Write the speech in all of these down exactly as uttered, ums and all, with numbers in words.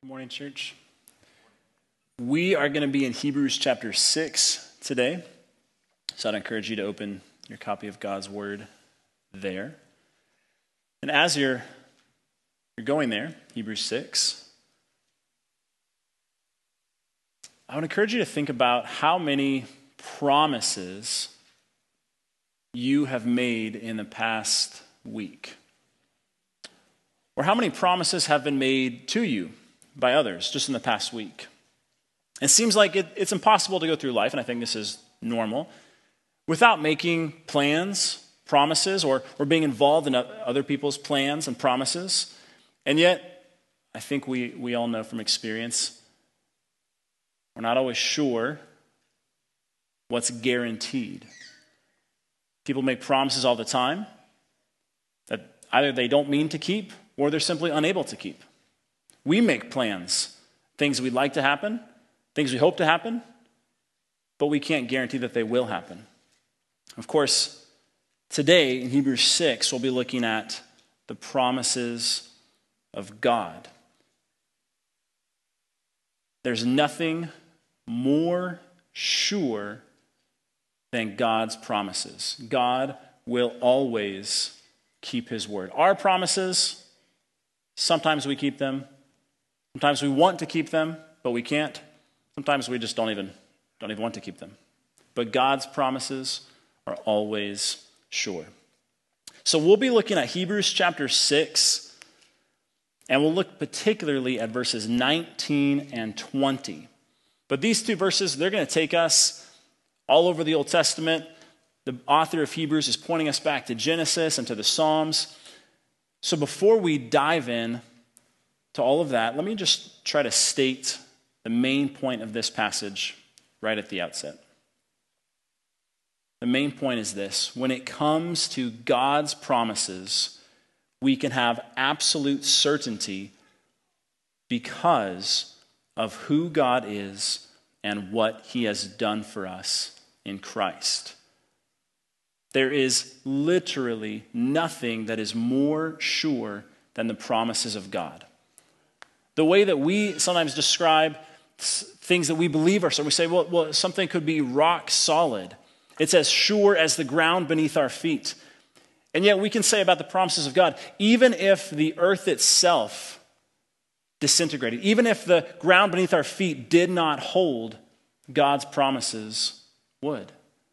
Good morning, church. We are going to be in Hebrews chapter six today. So I'd encourage you to open your copy of God's Word there. And as you're, you're going there, Hebrews six, I would encourage you to think about how many promises you have made in the past week. Or how many promises have been made to you by others just in the past week. It seems like it, it's impossible to go through life, and I think this is normal, without making plans, promises, or, or being involved in other people's plans and promises. And yet, I think we, we all know from experience, we're not always sure what's guaranteed. People make promises all the time that either they don't mean to keep or they're simply unable to keep. We make plans, things we'd like to happen, things we hope to happen, but we can't guarantee that they will happen. Of course, today in Hebrews six, we'll be looking at the promises of God. There's nothing more sure than God's promises. God will always keep his word. Our promises, sometimes we keep them. Sometimes we want to keep them, but we can't. Sometimes we just don't even, don't even want to keep them. But God's promises are always sure. So we'll be looking at Hebrews chapter six, and we'll look particularly at verses nineteen and twenty. But these two verses, they're going to take us all over the Old Testament. The author of Hebrews is pointing us back to Genesis and to the Psalms. So before we dive in to all of that, let me just try to state the main point of this passage right at the outset. The main point is this: when it comes to God's promises, we can have absolute certainty because of who God is and what he has done for us in Christ. There is literally nothing that is more sure than the promises of God. The way that we sometimes describe things that we believe are so, we say, well, well, something could be rock solid. It's as sure as the ground beneath our feet. And yet we can say about the promises of God, even if the earth itself disintegrated, even if the ground beneath our feet did not hold, God's promises would.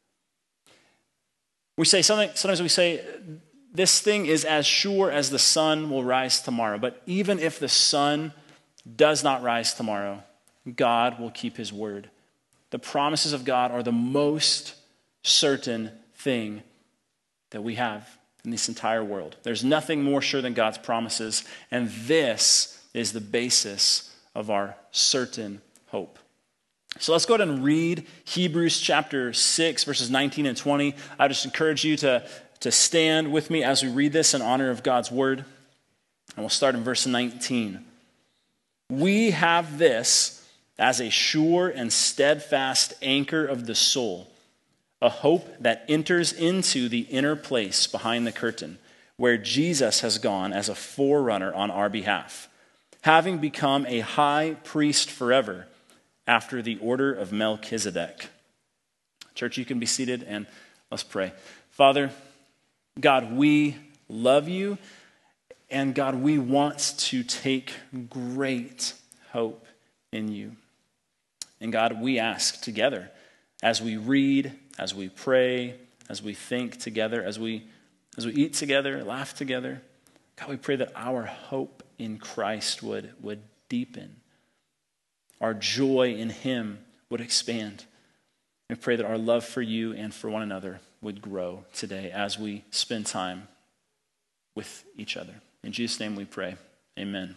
We say something, sometimes we say, this thing is as sure as the sun will rise tomorrow. But even if the sun does not rise tomorrow, God will keep his word. The promises of God are the most certain thing that we have in this entire world. There's nothing more sure than God's promises, and this is the basis of our certain hope. So let's go ahead and read Hebrews chapter six, verses nineteen and twenty. I just encourage you to, to stand with me as we read this in honor of God's word. And we'll start in verse nineteen. We have this as a sure and steadfast anchor of the soul, a hope that enters into the inner place behind the curtain, where Jesus has gone as a forerunner on our behalf, having become a high priest forever, after the order of Melchizedek. Church, you can be seated and let's pray. Father, God, we love you, and God, we want to take great hope in you. And God, we ask together as we read, as we pray, as we think together, as we as we eat together, laugh together, God, we pray that our hope in Christ would, would deepen. Our joy in him would expand. We pray that our love for you and for one another would grow today as we spend time with each other. In Jesus' name we pray. Amen.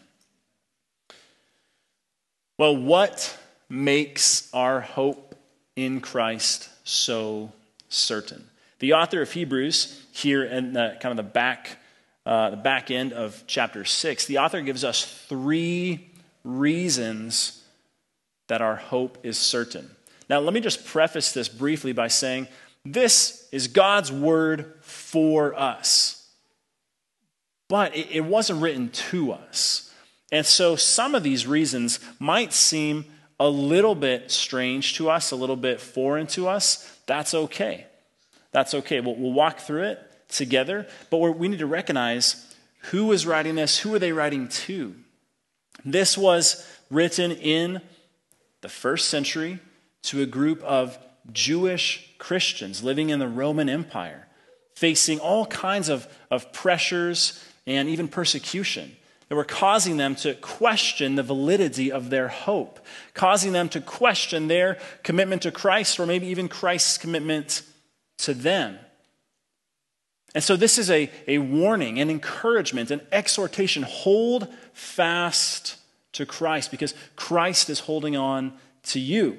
Well, what makes our hope in Christ so certain? The author of Hebrews, here in the kind of the back, uh, the back end of chapter six, the author gives us three reasons that our hope is certain. Now, let me just preface this briefly by saying this is God's word for us. But it, it wasn't written to us. And so some of these reasons might seem a little bit strange to us, a little bit foreign to us. That's okay. That's okay. We'll, we'll walk through it together, but we're, we need to recognize who is writing this, who are they writing to? This was written in the first century to a group of Jewish Christians living in the Roman Empire, facing all kinds of, of pressures and even persecution that were causing them to question the validity of their hope, causing them to question their commitment to Christ, or maybe even Christ's commitment to them. And so this is a, a warning, an encouragement, an exhortation. Hold fast to Christ, because Christ is holding on to you.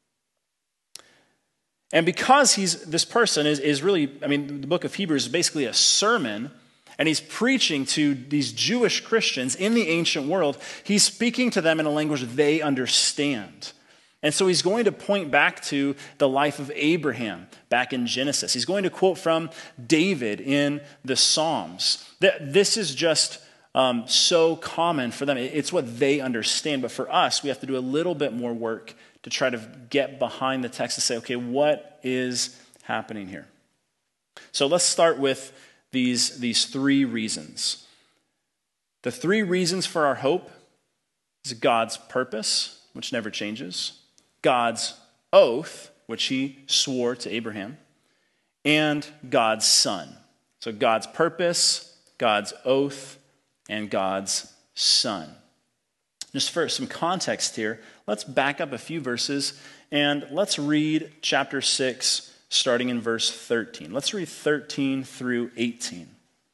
And because he's this person is, is really, I mean, the book of Hebrews is basically a sermon, and he's preaching to these Jewish Christians in the ancient world. He's speaking to them in a language they understand. And so he's going to point back to the life of Abraham back in Genesis. He's going to quote from David in the Psalms. This is just um, so common for them. It's what they understand. But for us, we have to do a little bit more work to try to get behind the text and say, okay, what is happening here? So let's start with these, these three reasons. The three reasons for our hope is God's purpose, which never changes, God's oath, which he swore to Abraham, and God's Son. So God's purpose, God's oath, and God's Son. Just for some context here, let's back up a few verses and let's read chapter six, starting in verse thirteen. Let's read thirteen through eighteen.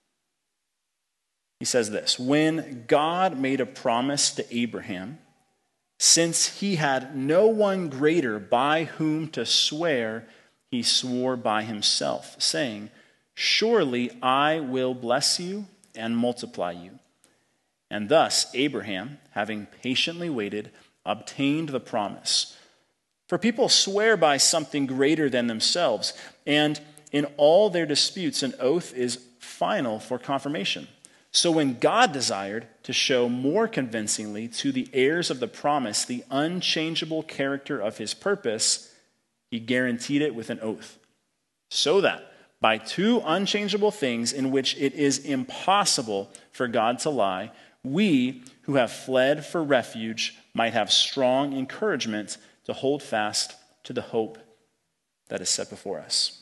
He says this: when God made a promise to Abraham, since he had no one greater by whom to swear, he swore by himself, saying, surely I will bless you and multiply you. And thus Abraham, having patiently waited, obtained the promise. For people swear by something greater than themselves, and in all their disputes an oath is final for confirmation. So when God desired to show more convincingly to the heirs of the promise the unchangeable character of his purpose, he guaranteed it with an oath, so that by two unchangeable things in which it is impossible for God to lie, we who have fled for refuge might have strong encouragement to hold fast to the hope that is set before us.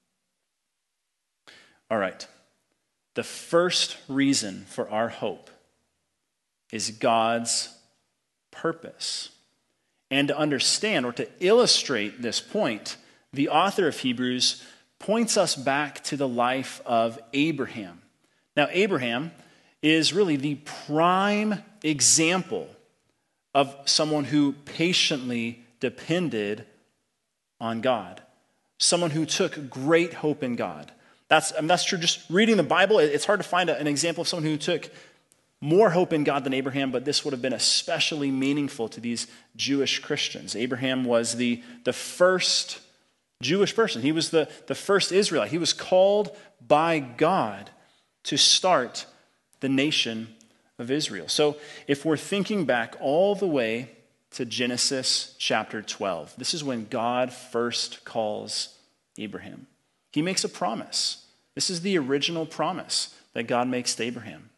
All right. The first reason for our hope is God's purpose. And to understand or to illustrate this point, the author of Hebrews points us back to the life of Abraham. Now, Abraham is really the prime example of someone who patiently depended on God, someone who took great hope in God. That's, I mean, that's true. Just reading the Bible, it's hard to find an example of someone who took more hope in God than Abraham, but this would have been especially meaningful to these Jewish Christians. Abraham was the, the first Jewish person. He was the, the first Israelite. He was called by God to start the nation of Israel. So if we're thinking back all the way to Genesis chapter twelve, this is when God first calls Abraham. He makes a promise. This is the original promise that God makes to Abraham.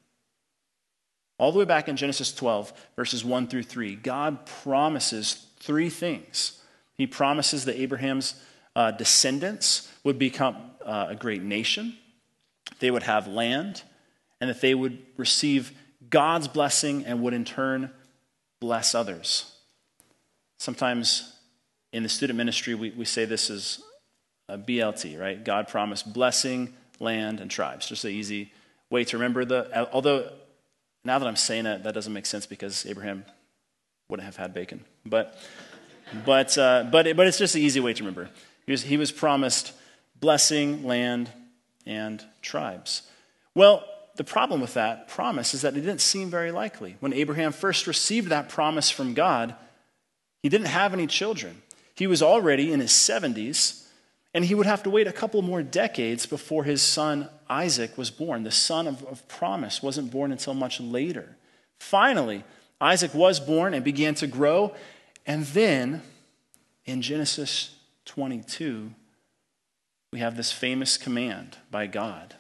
All the way back in Genesis twelve, verses one through three, God promises three things. He promises that Abraham's uh, descendants would become uh, a great nation, they would have land, and that they would receive God's blessing and would in turn bless others. Sometimes in the student ministry, we, we say this is a B L T, right? God promised blessing, land, and tribes. Just an easy way to remember the, although now that I'm saying it, that doesn't make sense because Abraham wouldn't have had bacon. But but uh, but, it, but it's just an easy way to remember. He was, he was promised blessing, land, and tribes. Well, the problem with that promise is that it didn't seem very likely. When Abraham first received that promise from God, he didn't have any children. He was already in his seventies, and he would have to wait a couple more decades before his son Isaac was born. The son of, of promise wasn't born until much later. Finally, Isaac was born and began to grow. And then in Genesis twenty-two, we have this famous command by God.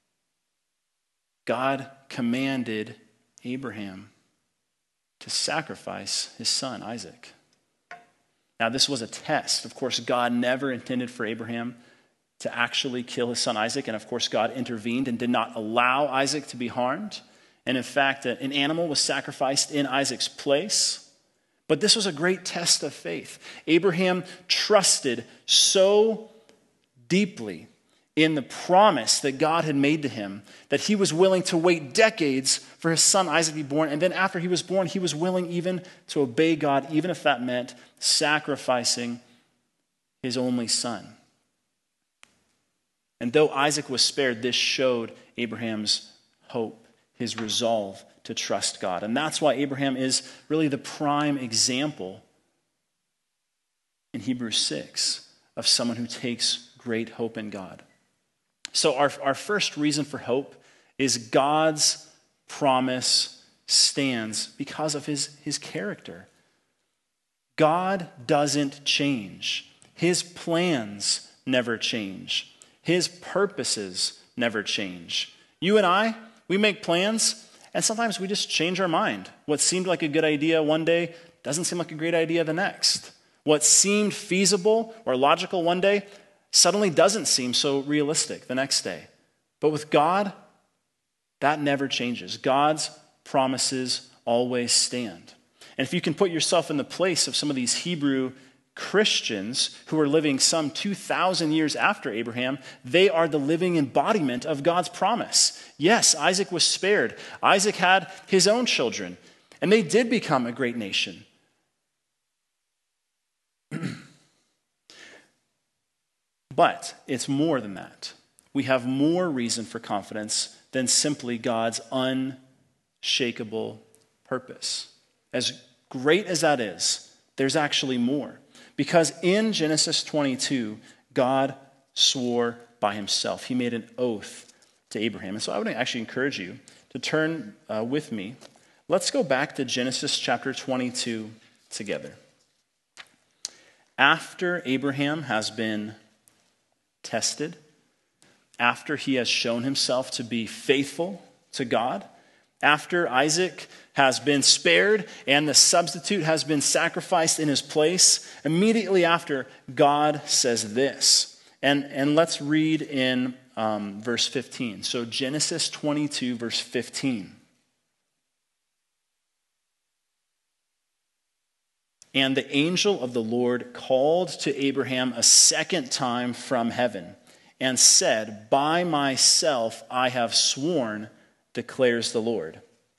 God commanded Abraham to sacrifice his son, Isaac. Now, this was a test. Of course, God never intended for Abraham to actually kill his son Isaac. And of course, God intervened and did not allow Isaac to be harmed. And in fact, an animal was sacrificed in Isaac's place. But this was a great test of faith. Abraham trusted so deeply in the promise that God had made to him that he was willing to wait decades for his son Isaac to be born. And then after he was born, he was willing even to obey God, even if that meant sacrificing his only son. And though Isaac was spared, this showed Abraham's hope, his resolve to trust God. And that's why Abraham is really the prime example in Hebrews six of someone who takes great hope in God. So our, our first reason for hope is God's promise stands because of his, his character. God doesn't change. His plans never change. His purposes never change. You and I, we make plans, and sometimes we just change our mind. What seemed like a good idea one day doesn't seem like a great idea the next. What seemed feasible or logical one day suddenly doesn't seem so realistic the next day. But with God, that never changes. God's promises always stand. And if you can put yourself in the place of some of these Hebrew Christians who are living some two thousand years after Abraham, they are the living embodiment of God's promise. Yes, Isaac was spared. Isaac had his own children, and they did become a great nation. But it's more than that. We have more reason for confidence than simply God's unshakable purpose. As great as that is, there's actually more. Because in Genesis twenty-two, God swore by himself. He made an oath to Abraham. And so I would actually encourage you to turn uh, with me. Let's go back to Genesis chapter twenty-two together. After Abraham has been tested, after he has shown himself to be faithful to God, after Isaac has been spared and the substitute has been sacrificed in his place, immediately after, God says this. And, and let's read in um, verse fifteen. So Genesis twenty-two, verse fifteen. And the angel of the Lord called to Abraham a second time from heaven and said, "By myself I have sworn, declares the Lord,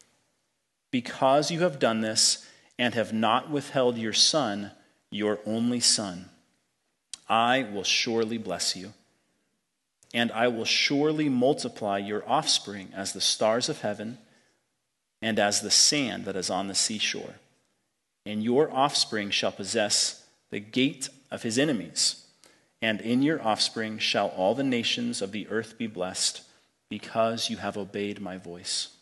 because you have done this and have not withheld your son, your only son, I will surely bless you, and I will surely multiply your offspring as the stars of heaven and as the sand that is on the seashore. And your offspring shall possess the gate of his enemies, and in your offspring shall all the nations of the earth be blessed, because you have obeyed my voice."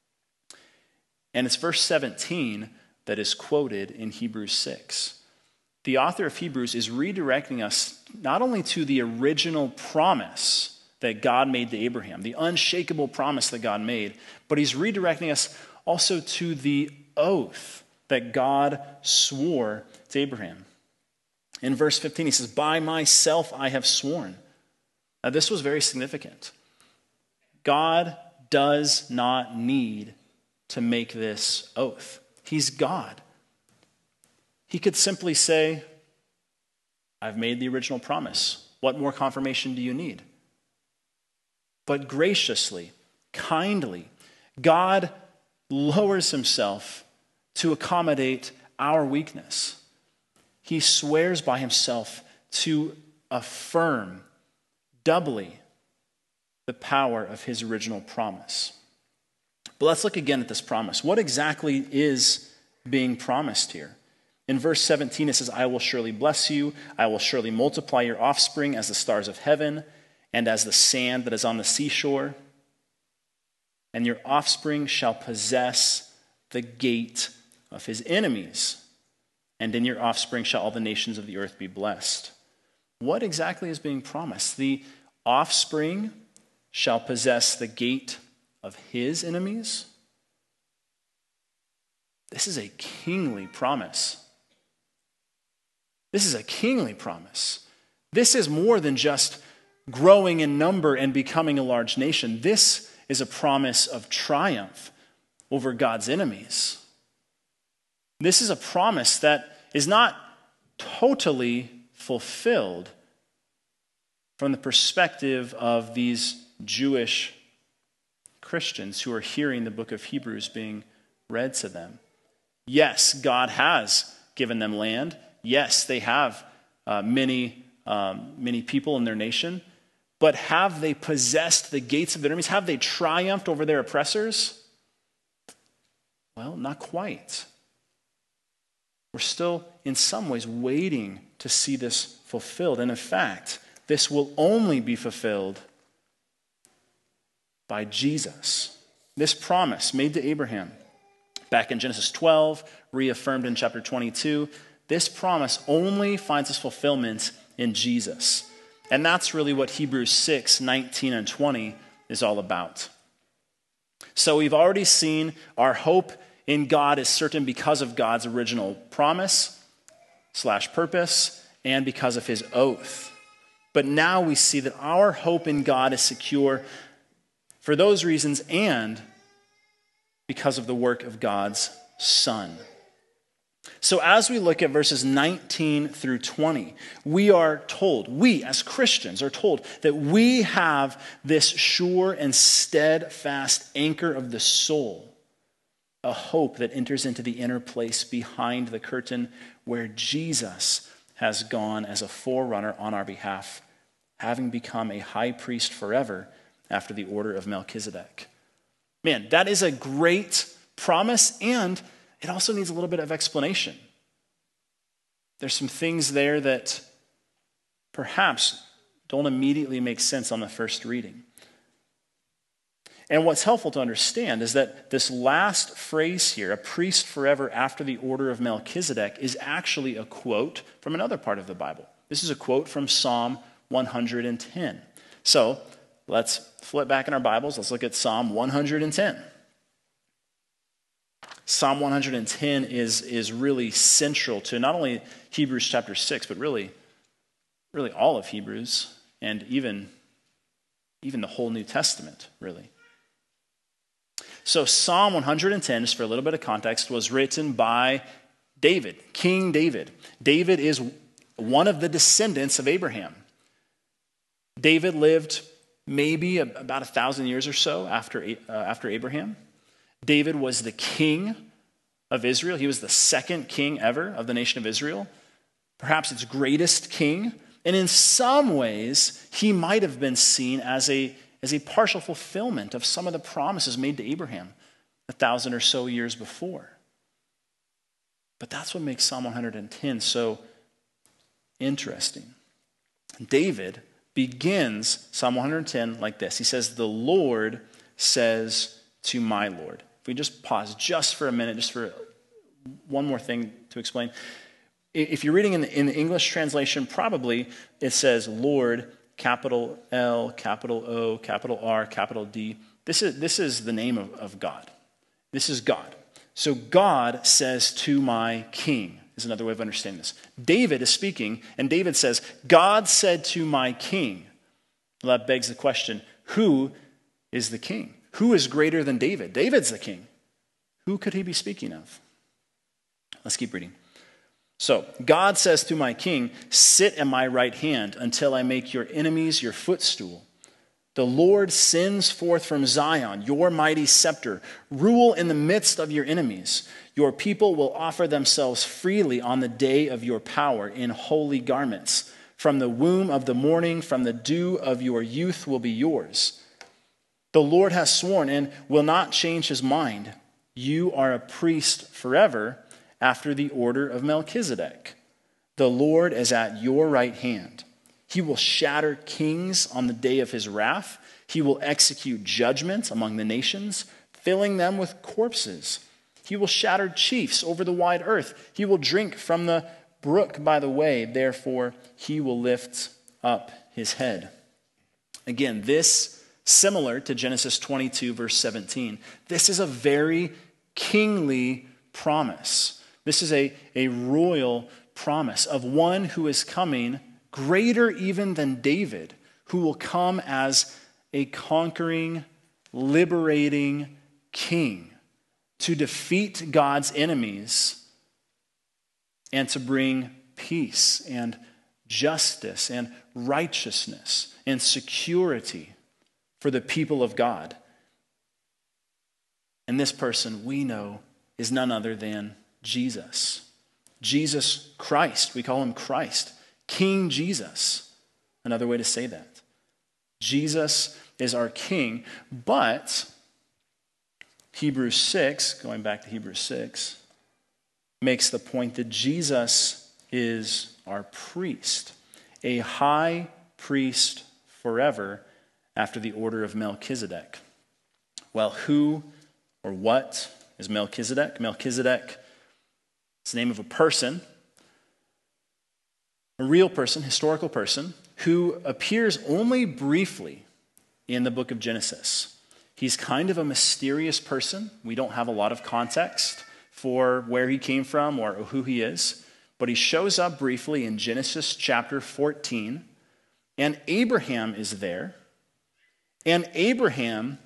And it's verse seventeen that is quoted in Hebrews six. The author of Hebrews is redirecting us not only to the original promise that God made to Abraham, the unshakable promise that God made, but he's redirecting us also to the oath that God swore to Abraham. In verse fifteen, he says, "By myself I have sworn." Now, this was very significant. God does not need to make this oath. He's God. He could simply say, "I've made the original promise. What more confirmation do you need?" But graciously, kindly, God lowers himself to accommodate our weakness. He swears by himself to affirm doubly the power of his original promise. But let's look again at this promise. What exactly is being promised here? In verse seventeen, it says, "I will surely bless you. I will surely multiply your offspring as the stars of heaven and as the sand that is on the seashore. And your offspring shall possess the gate of his enemies. And in your offspring shall all the nations of the earth be blessed. What exactly is being promised? The offspring shall possess the gate of his enemies? This is a kingly promise. This is a kingly promise. This is more than just growing in number and becoming a large nation. This is a promise of triumph over God's enemies. This is a promise that is not totally fulfilled from the perspective of these Jewish Christians who are hearing the book of Hebrews being read to them. Yes, God has given them land. Yes, they have uh, many, um, many people in their nation. But have they possessed the gates of their enemies? Have they triumphed over their oppressors? Well, not quite. We're still, in some ways, waiting to see this fulfilled. And in fact, this will only be fulfilled by Jesus. This promise made to Abraham back in Genesis twelve, reaffirmed in chapter twenty-two, this promise only finds its fulfillment in Jesus. And that's really what Hebrews six, nineteen and twenty is all about. So we've already seen our hope in God is certain because of God's original promise slash purpose and because of his oath. But now we see that our hope in God is secure for those reasons and because of the work of God's Son. So as we look at verses nineteen through twenty, we are told, we as Christians are told that we have this sure and steadfast anchor of the soul, a hope that enters into the inner place behind the curtain where Jesus has gone as a forerunner on our behalf, having become a high priest forever after the order of Melchizedek. Man, that is a great promise, and it also needs a little bit of explanation. There's some things there that perhaps don't immediately make sense on the first reading. And what's helpful to understand is that this last phrase here, a priest forever after the order of Melchizedek, is actually a quote from another part of the Bible. This is a quote from Psalm one hundred ten. So let's flip back in our Bibles. Let's look at Psalm one hundred ten. Psalm one hundred ten is, is really central to not only Hebrews chapter six, but really, really all of Hebrews and even, even the whole New Testament, really. So Psalm one hundred ten, just for a little bit of context, was written by David, King David. David is one of the descendants of Abraham. David lived maybe about a thousand years or so after, uh, after Abraham. David was the king of Israel. He was the second king ever of the nation of Israel, perhaps its greatest king. And in some ways, he might have been seen as a, as a partial fulfillment of some of the promises made to Abraham a thousand or so years before. But that's what makes Psalm one hundred ten so interesting. David begins Psalm one hundred ten like this. He says, "The Lord says to my Lord." If we just pause just for a minute, just for one more thing to explain. If you're reading in the, in the English translation, probably it says Lord, capital L, capital O, capital R, capital D. This is, this is the name of, of God. This is God. So God says to my king is another way of understanding this. David is speaking, and David says, God said to my king. Well, that begs the question, who is the king? Who is greater than David? David's the king. Who could he be speaking of? Let's keep reading. So, God says to my king, sit at my right hand until I make your enemies your footstool. The Lord sends forth from Zion your mighty scepter. Rule in the midst of your enemies. Your people will offer themselves freely on the day of your power in holy garments. From the womb of the morning, from the dew of your youth will be yours. The Lord has sworn and will not change his mind. You are a priest forever after the order of Melchizedek. The Lord is at your right hand. He will shatter kings on the day of his wrath. He will execute judgment among the nations, filling them with corpses. He will shatter chiefs over the wide earth. He will drink from the brook by the way. Therefore, he will lift up his head. Again, this, similar to Genesis twenty-two, verse seventeen, this is a very kingly promise. This is a, a royal promise of one who is coming, greater even than David, who will come as a conquering, liberating king to defeat God's enemies and to bring peace and justice and righteousness and security for the people of God. And this person we know is none other than Jesus. Jesus Christ. We call him Christ. King Jesus. Another way to say that. Jesus is our king, but Hebrews six, going back to Hebrews six, makes the point that Jesus is our priest, a high priest forever after the order of Melchizedek. Well, who or what is Melchizedek? Melchizedek is the name of a person, a real person, historical person, who appears only briefly in the book of Genesis. He's kind of a mysterious person. We don't have a lot of context for where he came from or who he is, but he shows up briefly in Genesis chapter fourteen, and Abraham is there, and Abraham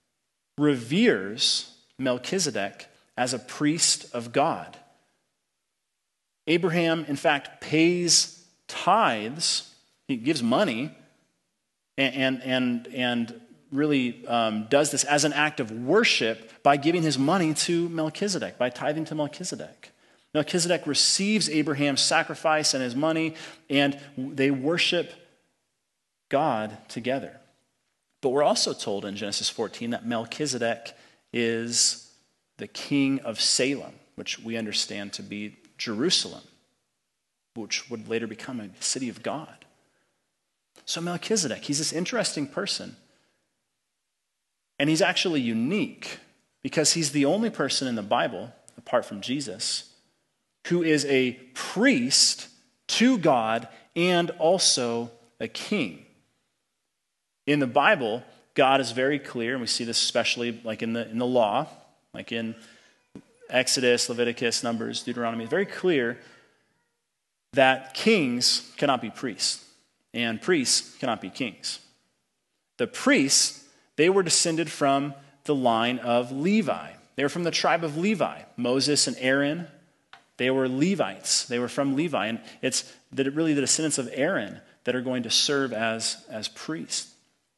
reveres Melchizedek as a priest of God. Abraham, in fact, pays tithes. He gives money and, and, and, and really um, does this as an act of worship by giving his money to Melchizedek, by tithing to Melchizedek. Melchizedek receives Abraham's sacrifice and his money, and they worship God together. But we're also told in Genesis fourteen that Melchizedek is the king of Salem, which we understand to be Jerusalem, which would later become a city of God. So Melchizedek, he's this interesting person. And he's actually unique because he's the only person in the Bible, apart from Jesus, who is a priest to God and also a king. In the Bible, God is very clear, and we see this especially like in the in the law, like in Exodus, Leviticus, Numbers, Deuteronomy. It's very clear that kings cannot be priests, and priests cannot be kings. The priests, they were descended from the line of Levi. They were from the tribe of Levi. Moses and Aaron, they were Levites. They were from Levi. And it's really the descendants of Aaron that are going to serve as, as priests.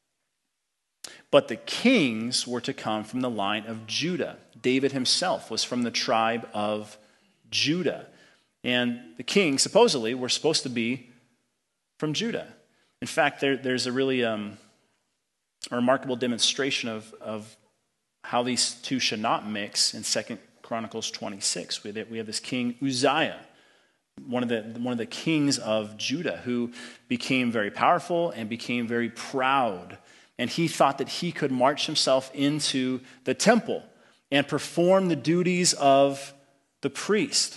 But the kings were to come from the line of Judah. David himself was from the tribe of Judah. And the kings, supposedly, were supposed to be from Judah. In fact, there, there's a really um, a remarkable demonstration of, of how these two should not mix in Second Chronicles twenty-six. We have, we have this king Uzziah, one of the one of the kings of Judah, who became very powerful and became very proud. And he thought that he could march himself into the temple and perform the duties of the priest.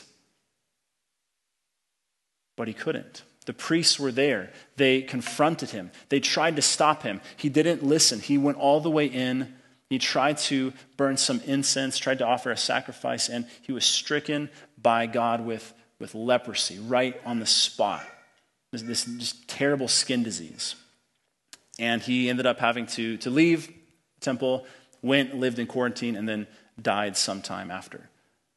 But he couldn't. The priests were there. They confronted him. They tried to stop him. He didn't listen. He went all the way in. He tried to burn some incense, tried to offer a sacrifice, and he was stricken by God with, with leprosy right on the spot. This, this just terrible skin disease. And he ended up having to, to leave the temple, went, lived in quarantine, and then died sometime after.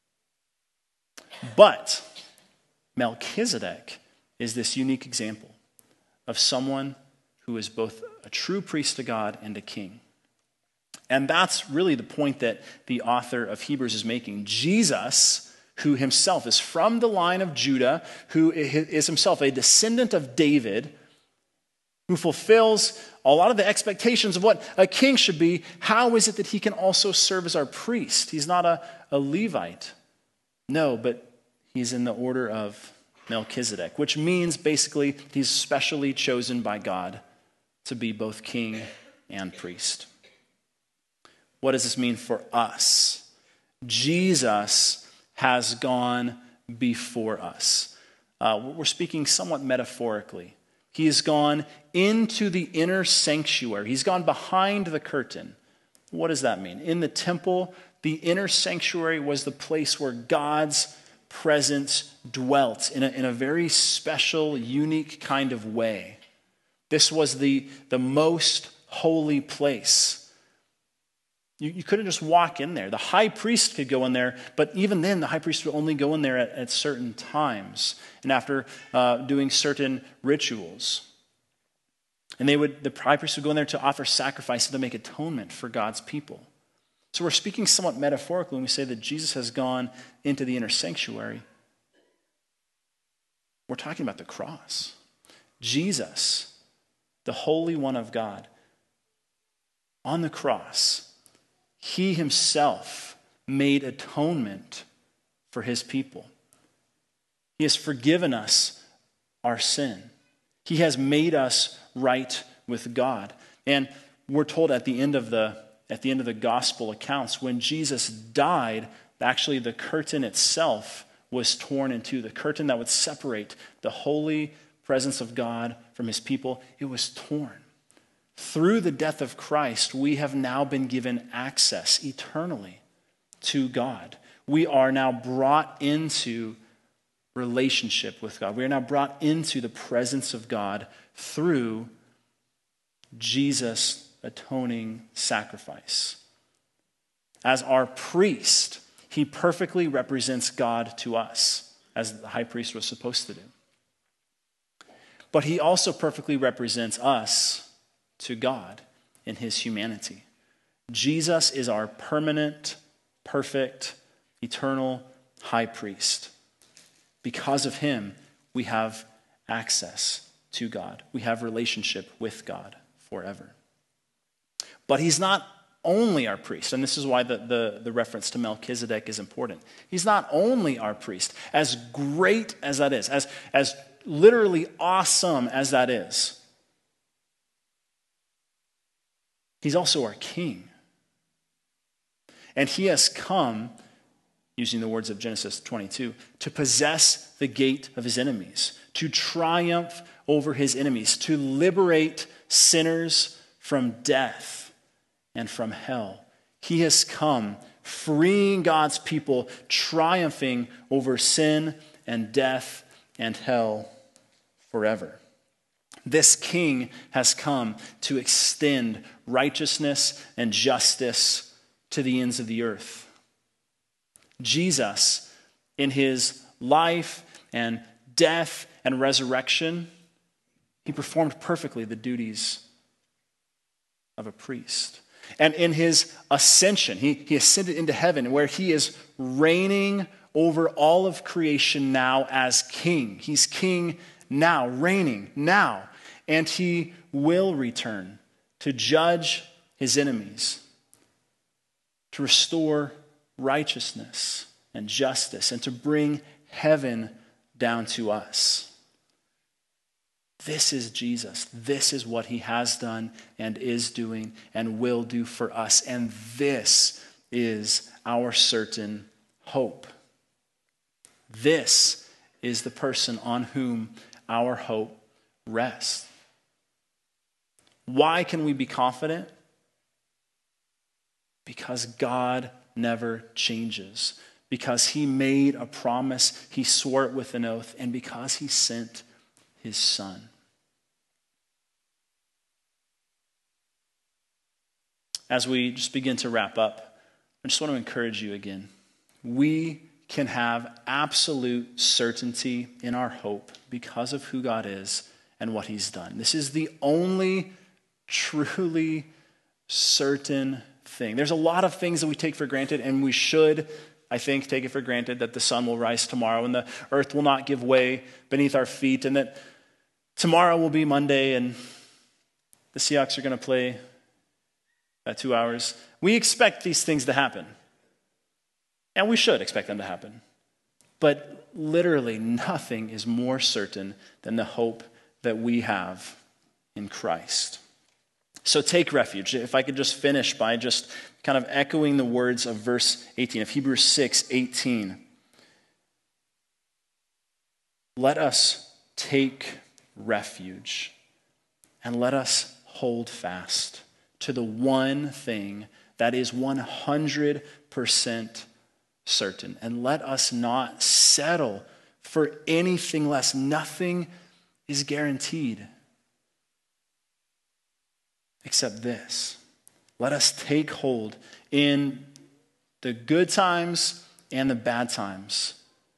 But Melchizedek is this unique example of someone who is both a true priest to God and a king. And that's really the point that the author of Hebrews is making. Jesus, who himself is from the line of Judah, who is himself a descendant of David, who fulfills a lot of the expectations of what a king should be, how is it that he can also serve as our priest? He's not a, a Levite. No, but he's in the order of Melchizedek, which means basically he's specially chosen by God to be both king and priest. What does this mean for us Jesus has gone before us. Uh, we're speaking somewhat metaphorically. He has gone into the inner sanctuary. He's gone behind the curtain. What does that mean? In the temple, the inner sanctuary was the place where God's presence dwelt in a, in a very special, unique kind of way. This was the, the most holy place. You, you couldn't just walk in there. The high priest could go in there, but even then, the high priest would only go in there at, at certain times and after uh, doing certain rituals. And they would, the high priest would go in there to offer sacrifice and to make atonement for God's people. So we're speaking somewhat metaphorically when we say that Jesus has gone into the inner sanctuary. We're talking about the cross. Jesus, the Holy One of God, on the cross, he himself made atonement for his people. He has forgiven us our sin. He has made us right with God. And we're told at the end of the at the end of the gospel accounts, when Jesus died, actually the curtain itself was torn in two. The curtain that would separate the holy presence of God from his people, it was torn. Through the death of Christ, we have now been given access eternally to God. We are now brought into relationship with God. We are now brought into the presence of God through Jesus' atoning sacrifice. As our priest, he perfectly represents God to us, as the high priest was supposed to do. But he also perfectly represents us to God in his humanity. Jesus is our permanent, perfect, eternal high priest. Because of him, we have access to God. We have relationship with God forever. But he's not only our priest, and this is why the, the, the reference to Melchizedek is important. He's not only our priest, as great as that is, as, as literally awesome as that is. He's also our king. And he has come, using the words of Genesis twenty-two, to possess the gate of his enemies, to triumph over his enemies, to liberate sinners from death and from hell. He has come, freeing God's people, triumphing over sin and death and hell forever. This king has come to extend righteousness and justice to the ends of the earth. Jesus, in his life and death and resurrection, he performed perfectly the duties of a priest. And in his ascension, he, he ascended into heaven, where he is reigning over all of creation now as king. He's king now, reigning now. And he will return to judge his enemies, to restore righteousness and justice, and to bring heaven down to us. This is Jesus. This is what he has done and is doing and will do for us. And this is our certain hope. This is the person on whom our hope rests. Why can we be confident? Because God never changes. Because he made a promise, he swore it with an oath, and because he sent his son. As we just begin to wrap up, I just want to encourage you again. We can have absolute certainty in our hope because of who God is and what he's done. This is the only truly certain thing. There's a lot of things that we take for granted, and we should, I think, take it for granted that the sun will rise tomorrow and the earth will not give way beneath our feet, and that tomorrow will be Monday and the Seahawks are going to play at two hours. We expect these things to happen. And we should expect them to happen. But literally nothing is more certain than the hope that we have in Christ. So take refuge. If I could just finish by just kind of echoing the words of verse eighteen, of Hebrews six eighteen. Let us take refuge and let us hold fast to the one thing that is one hundred percent certain. And let us not settle for anything less. Nothing is guaranteed except this. Let us take hold in the good times and the bad times.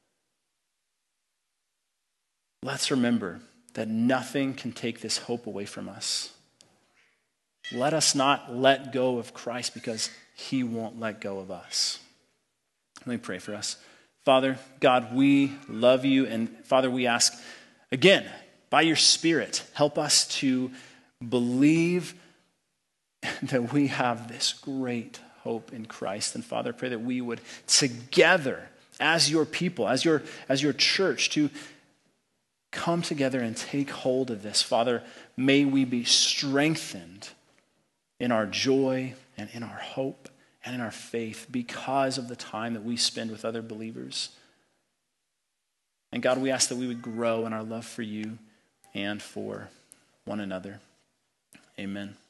Let's remember that nothing can take this hope away from us. Let us not let go of Christ because he won't let go of us. Let me pray for us. Father, God, we love you. And Father, we ask, again, by your Spirit, help us to believe that we have this great hope in Christ. And Father, I pray that we would together, as your people, as your, as your church, to come together and take hold of this. Father, may we be strengthened in our joy and in our hope and in our faith because of the time that we spend with other believers. And God, we ask that we would grow in our love for you and for one another. Amen.